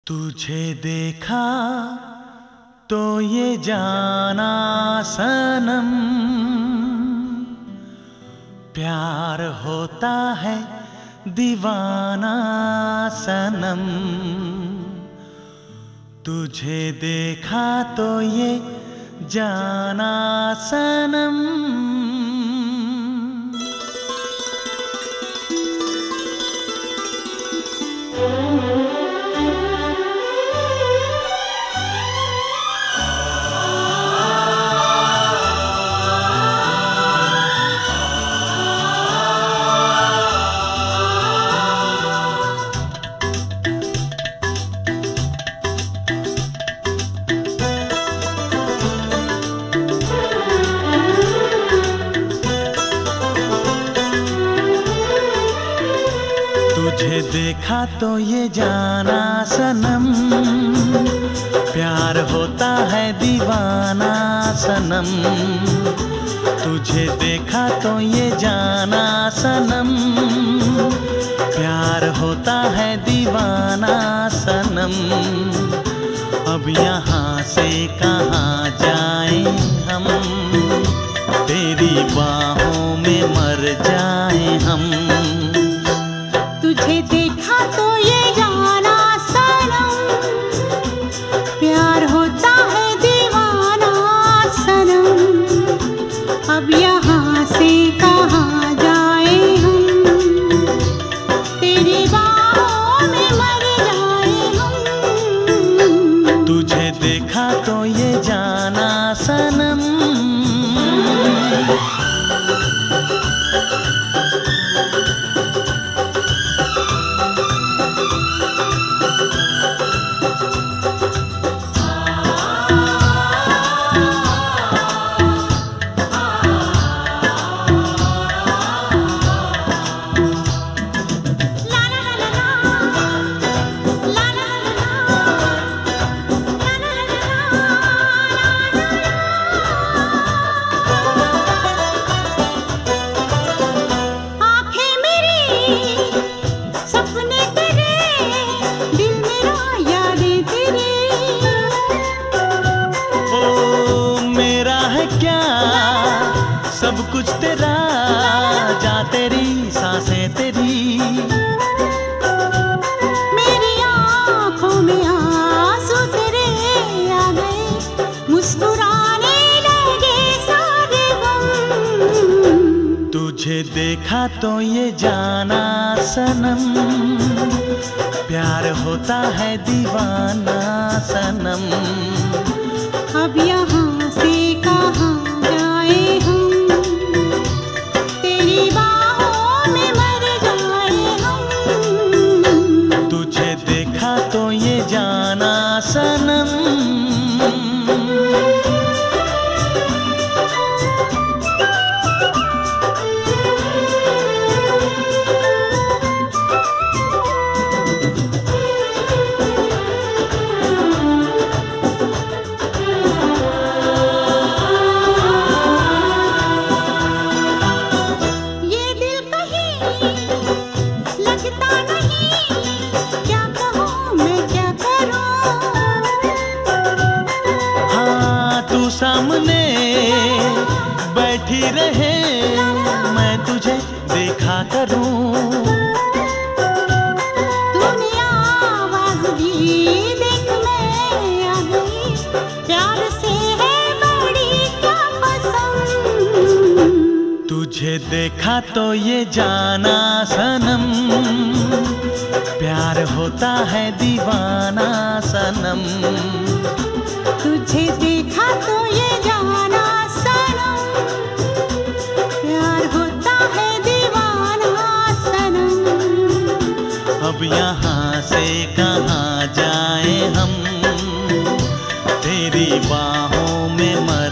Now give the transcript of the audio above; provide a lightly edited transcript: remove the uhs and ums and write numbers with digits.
तुझे देखा तो ये जाना सनम, प्यार होता है दीवाना सनम। तुझे देखा तो ये जाना सनम। तुझे देखा तो ये जाना सनम, प्यार होता है दीवाना सनम। तुझे देखा तो ये जाना सनम, प्यार होता है दीवाना सनम। अब यहाँ से कहाँ जाएं हम, तेरी बाहों में मर जाएं हम। तुझे देखा तो ये जाना सनम, प्यार होता है दीवाना सनम। अब यहाँ से कहाँ जाए हम, तेरी बाहों में मर जाए हम। तुझे देखा तो ये जाना सनम। सब कुछ तेरा, जा तेरी सांसें तेरी। मेरी आँखों में आंसू तेरे आ गए, मुस्कुराने लगे सारे गम। तुझे देखा तो ये जाना सनम, प्यार होता है दीवाना सनम। अब यहाँ से कहाँ जाए हम, तेरी बाहों में मर जाए हम। तुझे देखा तो ये जाना सनम। सामने बैठी रहे, मैं तुझे देखा करूं। तूने आवाज दी, देख मैं आ गई, प्यार से है बड़ी क्या पसंद। तुझे देखा तो ये जाना सनम, प्यार होता है दीवाना सनम। तुझे देखा तो ये जाना सनम, प्यार होता है दीवाना सनम। अब यहाँ से कहाँ जाएं हम, तेरी बाहों में मर